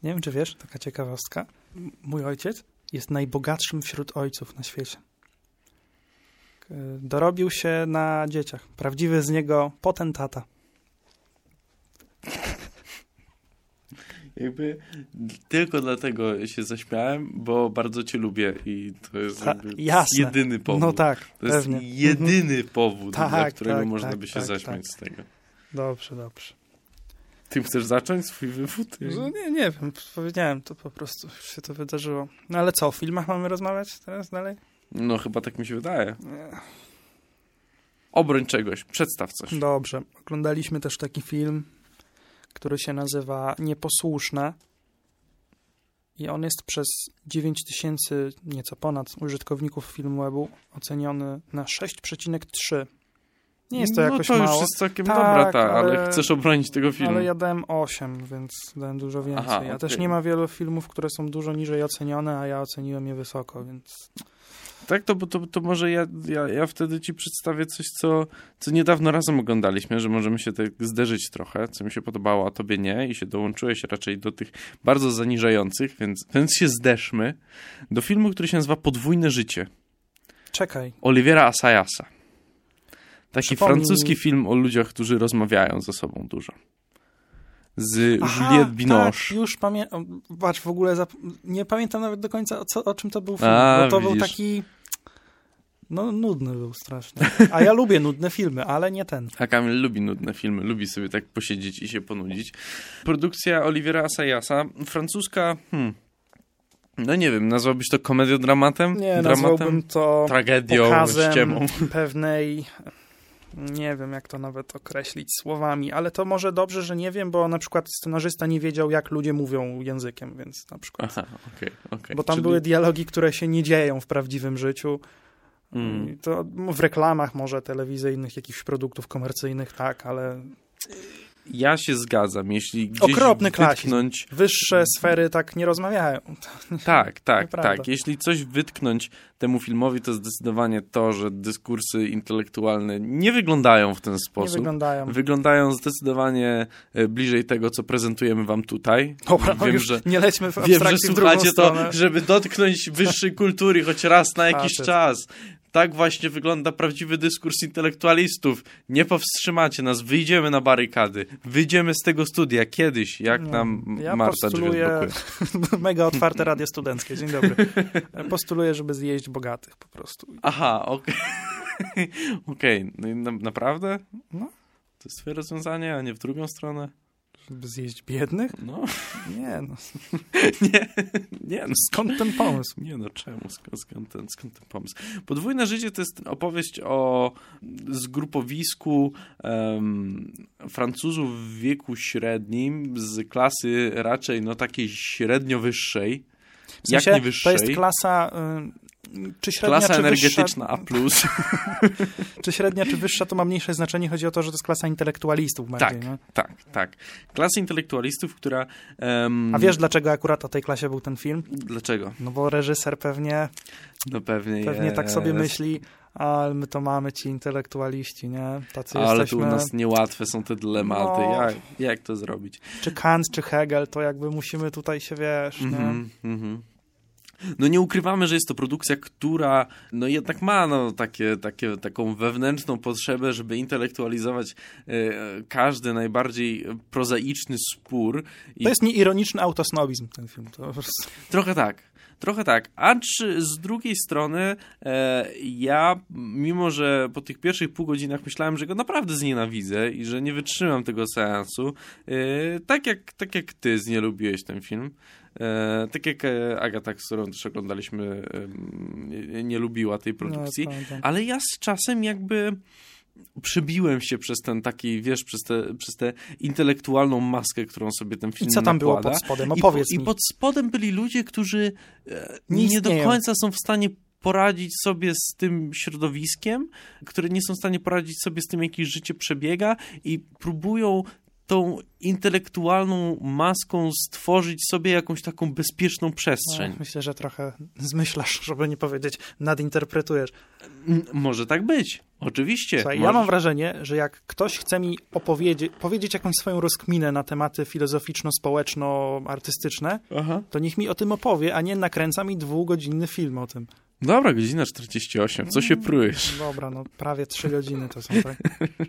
Nie wiem, czy wiesz, taka ciekawostka. Mój ojciec jest najbogatszym wśród ojców na świecie. Dorobił się na dzieciach. Prawdziwy z niego potentata. Jakby tylko dlatego się zaśmiałem, bo bardzo cię lubię i to jest jedyny powód. No tak, to jest pewnie. jedyny powód, dla którego można by się tak, zaśmiać z tego. Dobrze. Ty chcesz zacząć swój wywód? No nie wiem, powiedziałem to po prostu, już się to wydarzyło. No ale co, o filmach mamy rozmawiać teraz dalej? No chyba tak mi się wydaje. Obroń czegoś, przedstaw coś. Dobrze, oglądaliśmy też taki film, który się nazywa Nieposłuszne i on jest przez 9000, nieco ponad użytkowników Filmwebu oceniony na 6,3. Nie jest to jakoś mało. No to już jest całkiem dobra, ale chcesz obronić tego filmu. Ale ja dałem 8, więc dałem dużo więcej. Aha, a też nie ma wielu filmów, które są dużo niżej ocenione, a ja oceniłem je wysoko, więc... Tak, to może ja wtedy ci przedstawię coś, co niedawno razem oglądaliśmy, że możemy się tak zderzyć trochę, co mi się podobało, a tobie nie i się dołączyłeś raczej do tych bardzo zaniżających, więc się zderzmy do filmu, który się nazywa Podwójne życie. Czekaj. Olivera Assayasa. Taki Przypomnij francuski film o ludziach, którzy rozmawiają ze sobą dużo. Z Juliette Binoche. Tak, już pamiętam. Patrz, w ogóle nie pamiętam nawet do końca, o czym to był film. Bo to był taki... No, nudny był strasznie. A ja lubię nudne filmy, ale nie ten. A Kamil lubi nudne filmy, lubi sobie tak posiedzieć i się ponudzić. Produkcja Olivera Assayasa, francuska, no nie wiem, nazwałbyś to komediodramatem? Nie, nazwałbym to tragedią, pokazem ściemą. pewnej... Nie wiem, jak to nawet określić słowami, ale to może dobrze, że nie wiem, bo na przykład scenarzysta nie wiedział, jak ludzie mówią językiem, więc na przykład... Aha, okej. Bo tam były dialogi, które się nie dzieją w prawdziwym życiu. To w reklamach może telewizyjnych, jakichś produktów komercyjnych, tak, ale... Ja się zgadzam, jeśli gdzieś okropny wytknąć... klasizm. Wyższe sfery tak nie rozmawiają. Tak. Jeśli coś wytknąć temu filmowi, to zdecydowanie to, że dyskursy intelektualne nie wyglądają w ten sposób. Nie wyglądają. Wyglądają zdecydowanie bliżej tego, co prezentujemy wam tutaj. Dobra, wiem, że nie lećmy w abstrakcji. Wiem, że słuchacie to, żeby dotknąć wyższej kultury choć raz na jakiś czas. Tak właśnie wygląda prawdziwy dyskurs intelektualistów. Nie powstrzymacie nas, wyjdziemy na barykady. Wyjdziemy z tego studia kiedyś, jak nam Marta drzwi odblokuje. Mega otwarte radio studenckie, dzień dobry. Postuluję, żeby zjeść bogatych po prostu. Aha, okej. No i naprawdę? No. To jest twoje rozwiązanie, a nie w drugą stronę? Żeby zjeść biednych? No. Nie, no. nie, no. Skąd ten pomysł? Nie, no czemu? Skąd ten pomysł? Podwójne życie to jest opowieść o zgrupowisku Francuzów w wieku średnim z klasy raczej takiej średnio wyższej. W sensie, jak nie wyższej. To jest klasa... Czy średnia, klasa czy energetyczna wyższa, A+. Czy średnia, czy wyższa, to ma mniejsze znaczenie. Chodzi o to, że to jest klasa intelektualistów bardziej. Tak. Klasa intelektualistów, która... A wiesz, dlaczego akurat o tej klasie był ten film? Dlaczego? No bo reżyser pewnie tak sobie myśli, ale my to mamy ci intelektualiści, nie? Tacy ale jesteśmy... tu u nas niełatwe są te dylematy. No. Jak to zrobić? Czy Kant, czy Hegel, to jakby musimy tutaj się, wiesz, nie? No nie ukrywamy, że jest to produkcja, która jednak ma taką wewnętrzną potrzebę, żeby intelektualizować każdy najbardziej prozaiczny spór. To jest nieironiczny autosnobizm ten film. To po prostu... Trochę tak. A z drugiej strony ja, mimo że po tych pierwszych pół godzinach myślałem, że go naprawdę znienawidzę i że nie wytrzymam tego seansu, tak jak ty znielubiłeś ten film, tak jak Agata, z którą też oglądaliśmy, nie lubiła tej produkcji, ale ja z czasem jakby przebiłem się przez ten taki, wiesz, przez tę intelektualną maskę, którą sobie ten film I co tam nakłada. było pod spodem? Opowiedz mi. I pod spodem byli ludzie, którzy nie do końca są w stanie poradzić sobie z tym środowiskiem, które nie są w stanie poradzić sobie z tym, jak ich życie przebiega i próbują tą intelektualną maską stworzyć sobie jakąś taką bezpieczną przestrzeń. No, myślę, że trochę zmyślasz, żeby nie powiedzieć nadinterpretujesz. Może tak być, oczywiście. Słuchaj, ja mam wrażenie, że jak ktoś chce mi powiedzieć jakąś swoją rozkminę na tematy filozoficzno-społeczno-artystyczne, to niech mi o tym opowie, a nie nakręca mi 2-godzinny film o tym. Dobra, godzina 48, co się prujesz? Dobra, no prawie 3 godziny to są, tak?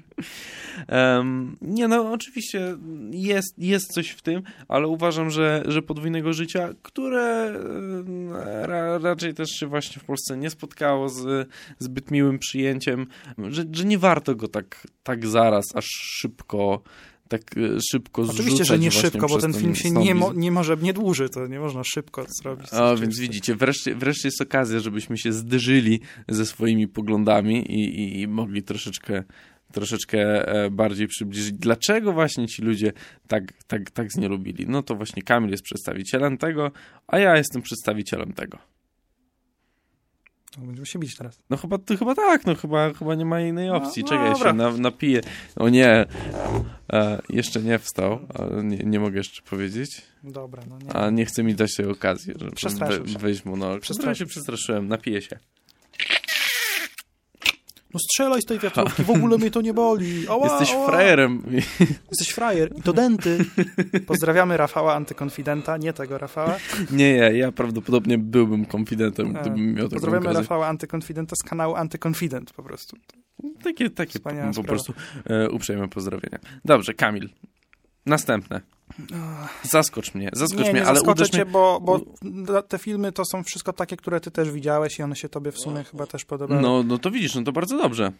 Nie, no oczywiście jest coś w tym, ale uważam, że podwójnego życia, które raczej też się właśnie w Polsce nie spotkało z zbyt miłym przyjęciem, że nie warto go tak zaraz, aż szybko zrzucać. Oczywiście, że nie szybko, bo ten film się nie dłuży, to nie można szybko zrobić. Więc widzicie, wreszcie jest okazja, żebyśmy się zderzyli ze swoimi poglądami i mogli troszeczkę bardziej przybliżyć, dlaczego właśnie ci ludzie tak znielubili. No to właśnie Kamil jest przedstawicielem tego, a ja jestem przedstawicielem tego. Będziemy się bić teraz. No chyba tak, chyba nie ma innej opcji. No, czekaj, dobra. się napiję. O nie, jeszcze nie wstał, ale nie mogę jeszcze powiedzieć. Dobra, no nie. A nie chce mi dać tej okazji, żeby wejść mu na... Przestraszyłem, napiję się. No strzelaj z tej wiatrówki, w ogóle mnie to nie boli. Jesteś frajerem. Jesteś frajer i to denty. Pozdrawiamy Rafała Antykonfidenta, nie tego Rafała. Nie, ja prawdopodobnie byłbym konfidentem, gdybym miał taką Pozdrawiamy okazję. Rafała Antykonfidenta z kanału Antykonfident po prostu. Takie Wspaniała po sprawa. prostu uprzejme pozdrowienia. Dobrze, Kamil. Następne. Zaskocz mnie, Nie ale zaskoczę cię, bo te filmy to są wszystko takie, które ty też widziałeś i one się tobie w sumie chyba też podobały. No to widzisz, no to bardzo dobrze.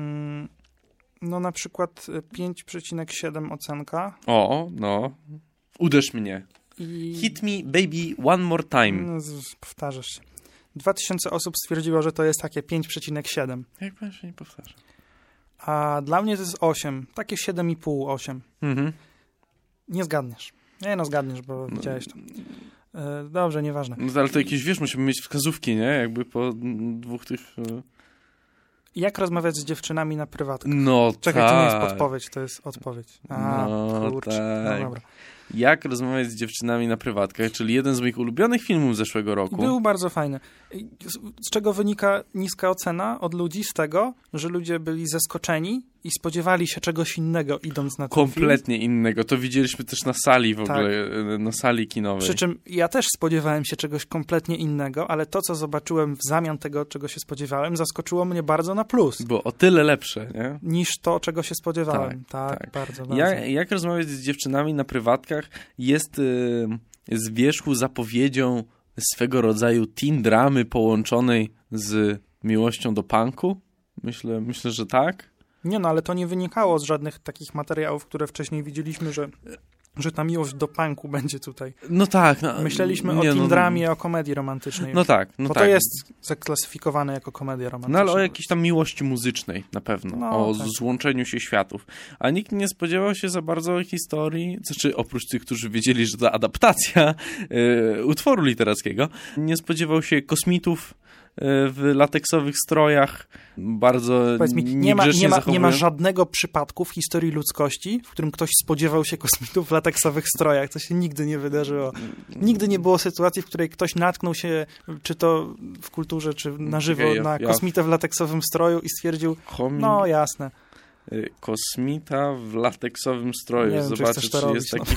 No na przykład 5,7 ocenka. No. Uderz mnie. Hit me, baby, one more time. No, powtarzasz się. 2000 osób stwierdziło, że to jest takie 5,7. Jak pan się nie powtarza? A dla mnie to jest 8. Takie 7,5, 8. Mhm. Nie zgadniesz. Nie, zgadniesz, bo widziałeś to. Dobrze, nieważne. No ale to jakieś, wiesz, musimy mieć wskazówki, nie? Jakby po 2 tych... Jak rozmawiać z dziewczynami na prywatkę? No Czekaj, tak. to nie jest podpowiedź, to jest odpowiedź. Kurczę. Tak. No dobra. Jak rozmawiać z dziewczynami na prywatkach, czyli jeden z moich ulubionych filmów zeszłego roku. Był bardzo fajny. Z czego wynika niska ocena od ludzi? Z tego, że ludzie byli zaskoczeni i spodziewali się czegoś innego, idąc na ten Kompletnie innego. To widzieliśmy też na sali w Tak. ogóle, na sali kinowej. Przy czym ja też spodziewałem się czegoś kompletnie innego, ale to, co zobaczyłem w zamian tego, czego się spodziewałem, zaskoczyło mnie bardzo na plus. Było o tyle lepsze, nie? Niż to, czego się spodziewałem. Tak. Bardzo. Jak rozmawiać z dziewczynami na prywatkach jest z wierzchu zapowiedzią swego rodzaju teen dramy połączonej z miłością do punku? Myślę, że tak. Nie, no ale to nie wynikało z żadnych takich materiałów, które wcześniej widzieliśmy, że ta miłość do punku będzie tutaj. No tak. No, myśleliśmy o teen dramie, o komedii romantycznej. No tak. Bo to jest zaklasyfikowane jako komedia romantyczna. No ale o jakiejś tam miłości muzycznej na pewno. No, tak. Złączeniu się światów. A nikt nie spodziewał się za bardzo historii, znaczy oprócz tych, którzy wiedzieli, że to adaptacja utworu literackiego, nie spodziewał się kosmitów w lateksowych strojach, bardzo Powiedz mi, nie ma żadnego przypadku w historii ludzkości, w którym ktoś spodziewał się kosmitów w lateksowych strojach. To się nigdy nie wydarzyło. Nigdy nie było sytuacji, w której ktoś natknął się, czy to w kulturze, czy na żywo, na kosmitę w lateksowym stroju i stwierdził, no jasne. Kosmita w lateksowym stroju. Nie wiem, zobaczę, czy robić, jest taki...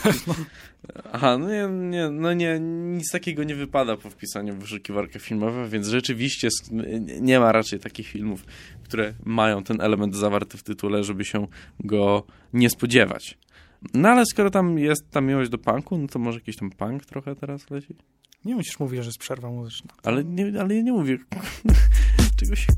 Aha, nie, nic takiego nie wypada po wpisaniu w wyszukiwarkę filmową, więc rzeczywiście nie ma raczej takich filmów, które mają ten element zawarty w tytule, żeby się go nie spodziewać. No ale skoro tam jest ta miłość do punku, no to może jakiś tam punk trochę teraz leci? Nie musisz mówić, że jest przerwa muzyczna. Ale ja nie mówię. Czego się...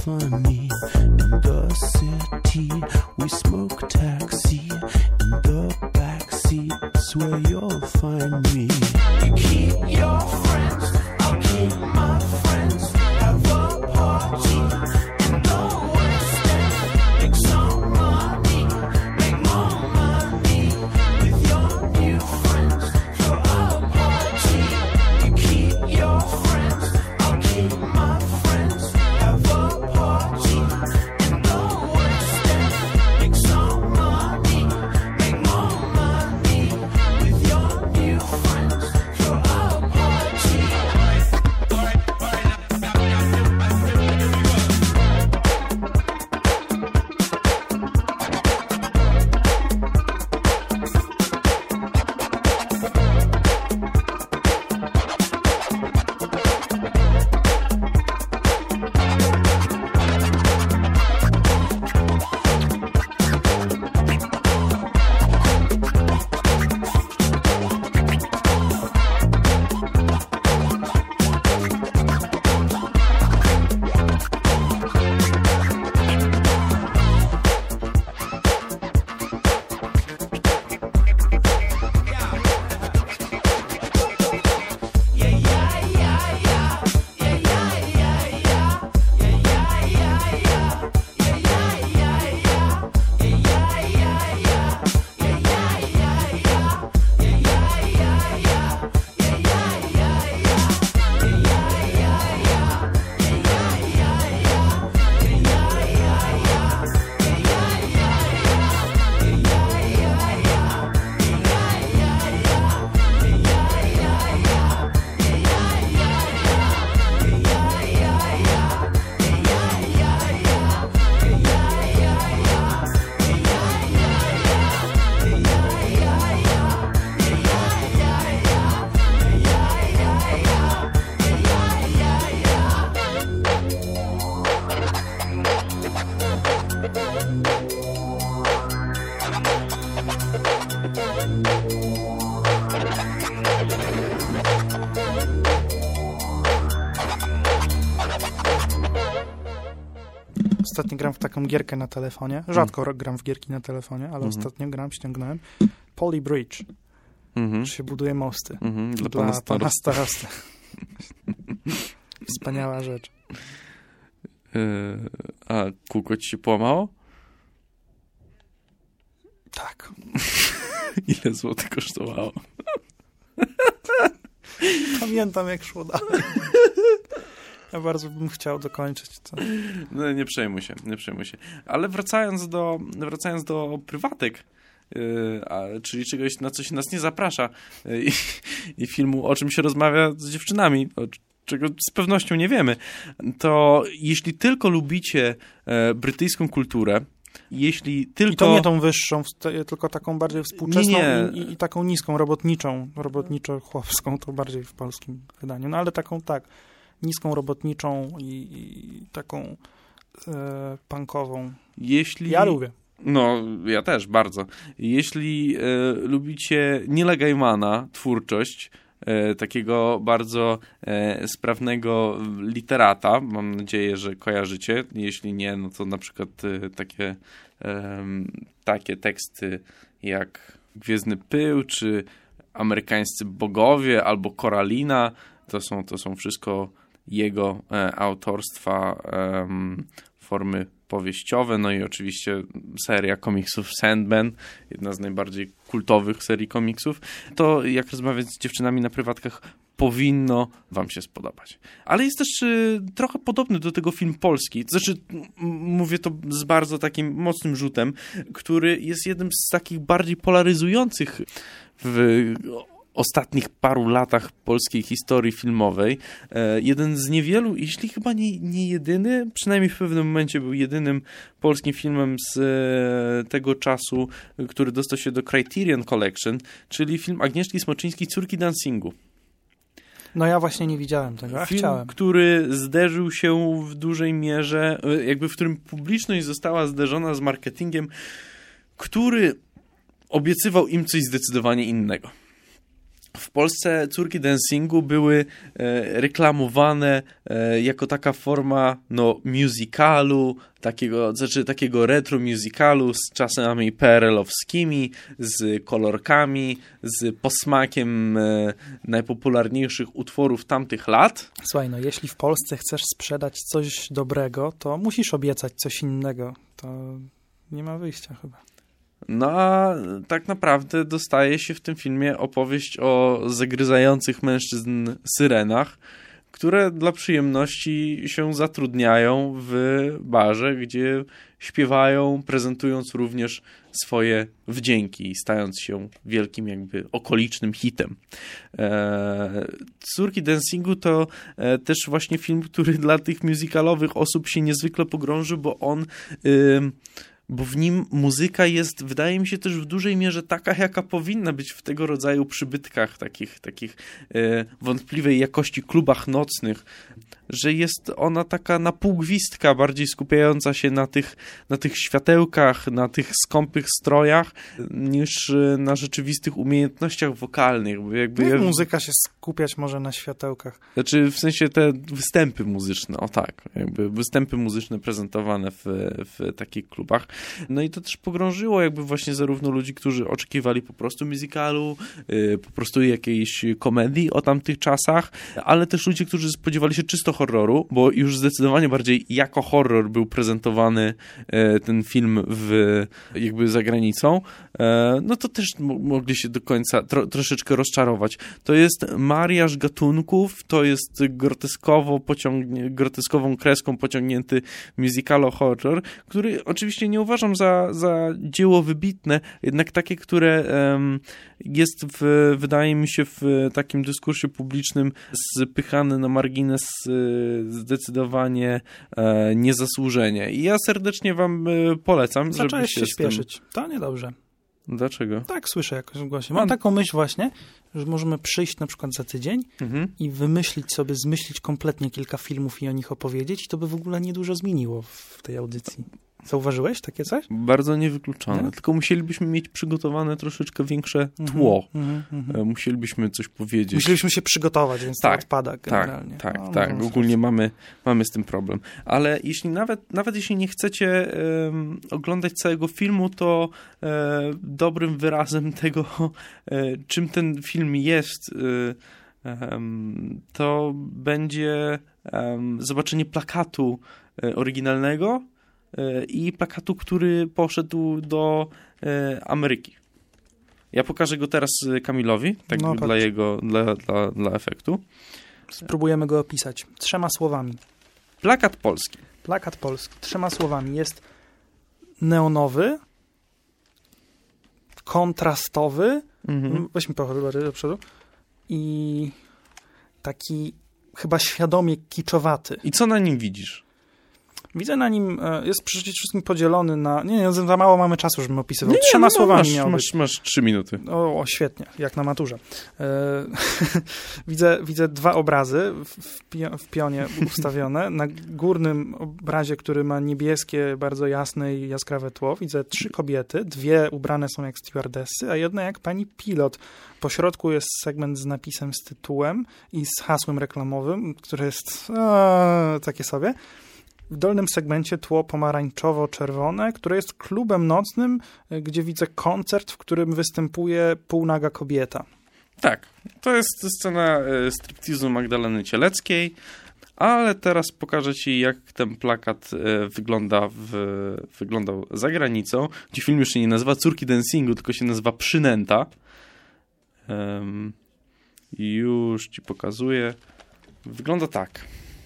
find me in the city. We smoke taxi in the backseat. That's where you'll find me. You keep your friends, I'll keep my friends. Have a party in the West End. Make some money, make more money with your new friends. Throw a party. You keep your friends, I'll keep my friends. Have a party in the West End. Make some money, make more money with your new friends. Throw a party. Ostatnio gram w taką gierkę na telefonie. Rzadko gram w gierki na telefonie, ale ostatnio ściągnąłem. Poly Bridge. Że się buduje mosty. Dla pana starosty. Wspaniała rzecz. A kółko ci się połamało? Tak. Ile złotych kosztowało? Pamiętam, jak szło dalej. Ja bardzo bym chciał dokończyć to. No, nie przejmuj się. Ale wracając do prywatek, czyli czegoś, na co się nas nie zaprasza i filmu, o czym się rozmawia z dziewczynami, czego z pewnością nie wiemy, to jeśli tylko lubicie brytyjską kulturę, jeśli tylko... I to nie tą wyższą, tylko taką bardziej współczesną nie. I taką niską, robotniczo-chłopską, to bardziej w polskim wydaniu. No ale taką, tak, niską, robotniczą i taką punkową. Ja lubię. No, ja też, bardzo. Jeśli lubicie Neila Gaimana, twórczość, takiego bardzo sprawnego literata, mam nadzieję, że kojarzycie. Jeśli nie, no to na przykład takie teksty jak Gwiezdny Pył, czy Amerykańscy Bogowie, albo Koralina, to są wszystko jego autorstwa, formy powieściowe, no i oczywiście seria komiksów Sandman, jedna z najbardziej kultowych serii komiksów. To jak rozmawiać z dziewczynami na prywatkach, powinno wam się spodobać. Ale jest też trochę podobny do tego film polski. To znaczy, mówię to z bardzo takim mocnym rzutem, który jest jednym z takich bardziej polaryzujących w ostatnich paru latach polskiej historii filmowej. Jeden z niewielu, jeśli chyba nie jedyny, przynajmniej w pewnym momencie był jedynym polskim filmem z tego czasu, który dostał się do Criterion Collection, czyli film Agnieszki Smoczyńskiej Córki dancingu. No ja właśnie nie widziałem tego, a film, chciałem. Który zderzył się w dużej mierze, jakby w którym publiczność została zderzona z marketingiem, który obiecywał im coś zdecydowanie innego. w Polsce córki dancingu były reklamowane jako taka forma musicalu, takiego retro musicalu z czasami PRL-owskimi, z kolorkami, z posmakiem najpopularniejszych utworów tamtych lat. Słuchaj, jeśli w Polsce chcesz sprzedać coś dobrego, to musisz obiecać coś innego. To nie ma wyjścia chyba. No a tak naprawdę dostaje się w tym filmie opowieść o zagryzających mężczyzn syrenach, które dla przyjemności się zatrudniają w barze, gdzie śpiewają, prezentując również swoje wdzięki, stając się wielkim jakby okolicznym hitem. Córki dancingu to też właśnie film, który dla tych musicalowych osób się niezwykle pogrąży, bo w nim muzyka jest, wydaje mi się, też w dużej mierze taka, jaka powinna być w tego rodzaju przybytkach, takich wątpliwej jakości klubach nocnych, że jest ona taka na pół gwizdka, bardziej skupiająca się na tych światełkach, na tych skąpych strojach, niż na rzeczywistych umiejętnościach wokalnych. Bo muzyka się skupiać może na światełkach. Znaczy, w sensie te występy muzyczne, jakby występy muzyczne prezentowane w takich klubach. No i to też pogrążyło jakby właśnie zarówno ludzi, którzy oczekiwali po prostu musicalu, po prostu jakiejś komedii o tamtych czasach, ale też ludzi, którzy spodziewali się czysto horroru, bo już zdecydowanie bardziej jako horror był prezentowany ten film jakby za granicą, no to też mogli się do końca troszeczkę rozczarować. To jest mariaż gatunków, to jest groteskową kreską pociągnięty musicalo-horror, który oczywiście nie uważam za dzieło wybitne, jednak takie, które jest wydaje mi się w takim dyskursie publicznym spychane na margines zdecydowanie niezasłużenie. I ja serdecznie wam polecam. Zacząłeś się śpieszyć. To niedobrze. Dlaczego? Tak, słyszę jakoś w głosie. Mam taką myśl właśnie, że możemy przyjść na przykład za tydzień i zmyślić kompletnie kilka filmów i o nich opowiedzieć i to by w ogóle niedużo zmieniło w tej audycji. Zauważyłeś takie coś? Bardzo niewykluczone. Nie? Tylko musielibyśmy mieć przygotowane troszeczkę większe tło. Musielibyśmy coś powiedzieć. Musielibyśmy się przygotować, więc to odpada generalnie. Tak. Ogólnie mamy z tym problem. Ale jeśli nawet jeśli nie chcecie oglądać całego filmu, to dobrym wyrazem tego, czym ten film jest, to będzie zobaczenie plakatu oryginalnego i plakatu, który poszedł do Ameryki. Ja pokażę go teraz Kamilowi, dla efektu. Spróbujemy go opisać 3 słowami. Plakat polski. Plakat polski 3 słowami. Jest neonowy, kontrastowy, weźmy bardziej do przodu, i taki chyba świadomie kiczowaty. I co na nim widzisz? Widzę na nim, jest przede wszystkim podzielony na... Nie, za mało mamy czasu, żebym opisywał. 3 słowami masz 3 minuty. O, świetnie, jak na maturze. Widzę 2 obrazy w pionie ustawione. Na górnym obrazie, który ma niebieskie, bardzo jasne i jaskrawe tło, widzę 3 kobiety. 2 ubrane są jak stewardessy, a jedna jak pani pilot. Po środku jest segment z napisem, z tytułem i z hasłem reklamowym, które jest takie sobie. W dolnym segmencie tło pomarańczowo-czerwone, które jest klubem nocnym, gdzie widzę koncert, w którym występuje półnaga kobieta. Tak, to jest scena striptizu Magdaleny Cieleckiej, ale teraz pokażę ci, jak ten plakat wyglądał za granicą, gdzie film już się nie nazywa Córki dancingu, tylko się nazywa Przynęta. I już ci pokazuję. Wygląda tak.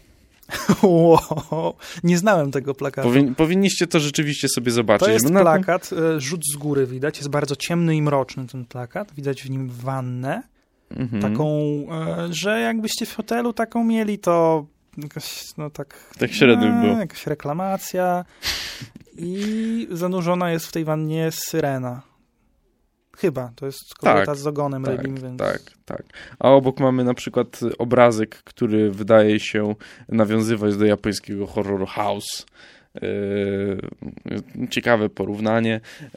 Wow, nie znałem tego plakatu. Powinniście to rzeczywiście sobie zobaczyć. To jest plakat, rzut z góry widać, jest bardzo ciemny i mroczny ten plakat. Widać w nim wannę, taką, że jakbyście w hotelu taką mieli, to jakaś, tak średnio było. Jakaś reklamacja i zanurzona jest w tej wannie syrena. Chyba, to jest kobieta z ogonem rybim, więc... Tak. A obok mamy na przykład obrazek, który wydaje się nawiązywać do japońskiego horroru House. ciekawe porównanie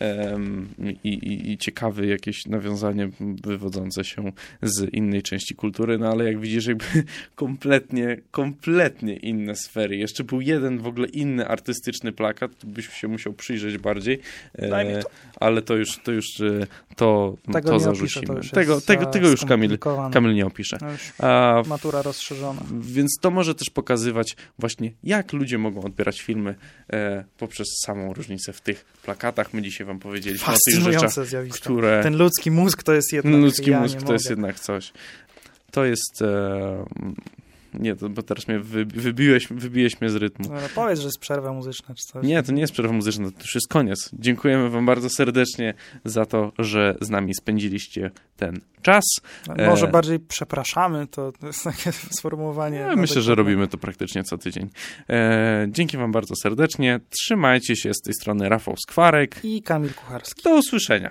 i ciekawe jakieś nawiązanie wywodzące się z innej części kultury, no ale jak widzisz, jakby kompletnie inne sfery. Jeszcze był jeden w ogóle inny artystyczny plakat, byś się musiał przyjrzeć bardziej, ale to już zarzucimy. Tego już Kamil nie opisze. Matura rozszerzona. Więc to może też pokazywać właśnie, jak ludzie mogą odbierać filmy poprzez samą różnicę w tych plakatach. My dzisiaj wam powiedzieliśmy o tych rzeczach, które... Ten ludzki mózg to jest jednak coś. To jest... Nie, bo teraz mnie wybiłeś mnie z rytmu. No, powiedz, że jest przerwa muzyczna czy coś. Nie, to nie jest przerwa muzyczna, to już jest koniec. Dziękujemy wam bardzo serdecznie za to, że z nami spędziliście ten czas. Może bardziej przepraszamy, to jest takie sformułowanie. Myślę, że robimy to praktycznie co tydzień. Dzięki wam bardzo serdecznie. Trzymajcie się, z tej strony Rafał Skwarek i Kamil Kucharski. Do usłyszenia.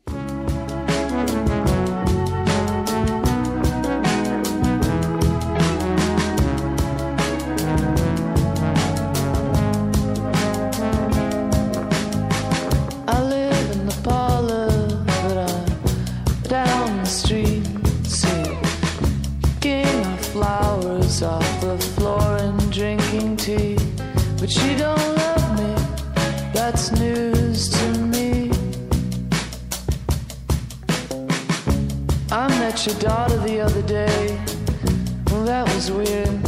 Off the floor and drinking tea, but she don't love me, that's news to me. I met your daughter the other day, well that was weird.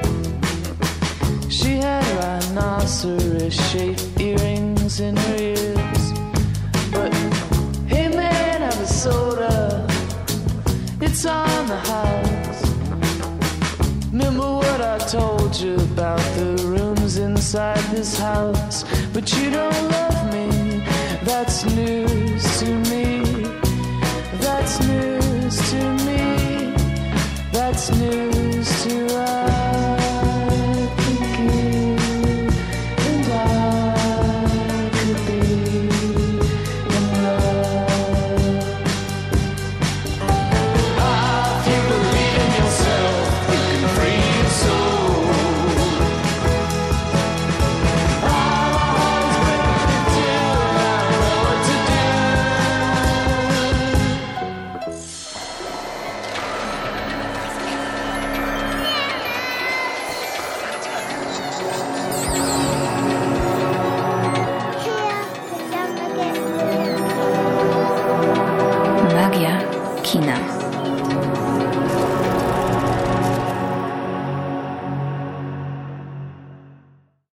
She had rhinoceros-shaped earrings in her ears. But hey man, have a soda, it's on the house. Remember what I told you about the rooms inside this house? But you don't love me, that's news to me. That's news to me. That's news to I could give and I could be in love. If you believe in yourself, free your soul. My heart is breaking too, I don't know what to do. Magia kina.